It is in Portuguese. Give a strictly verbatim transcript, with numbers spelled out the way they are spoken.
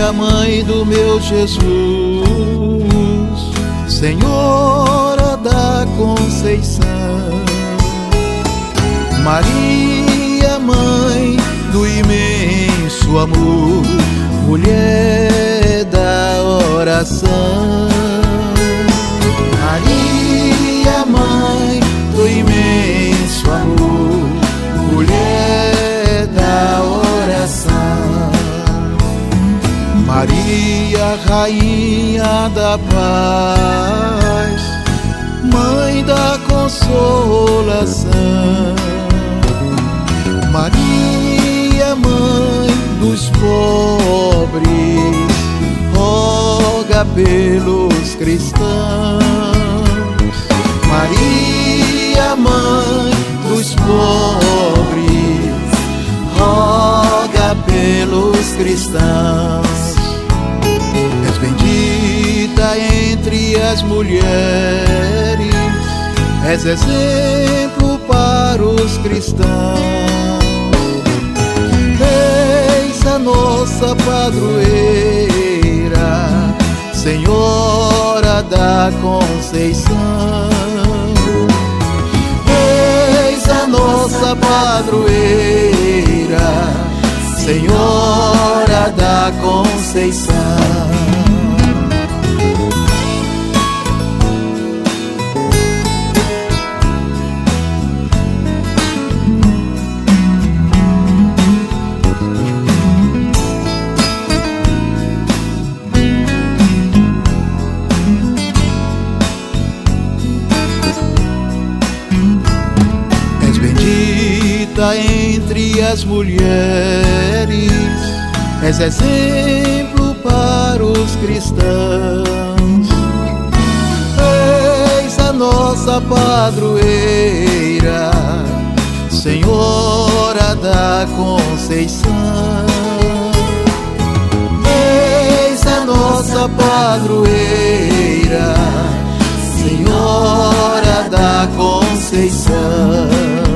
Maria, mãe do meu Jesus, Senhora da Conceição. Maria, mãe do imenso amor, mulher da oração. Maria, mãe do imenso amor, mulher da oração. Maria, rainha da paz, mãe da consolação. Maria, mãe dos pobres, roga pelos cristãos. Maria, mãe dos pobres, roga pelos cristãos. És bendita entre as mulheres, és exemplo para os cristãos. Eis a nossa padroeira, Senhora da Conceição. Eis a nossa padroeira, Senhora da Conceição. Entre as mulheres, és exemplo para os cristãos. Eis a nossa padroeira, Senhora da Conceição. Eis a nossa padroeira, Senhora da Conceição.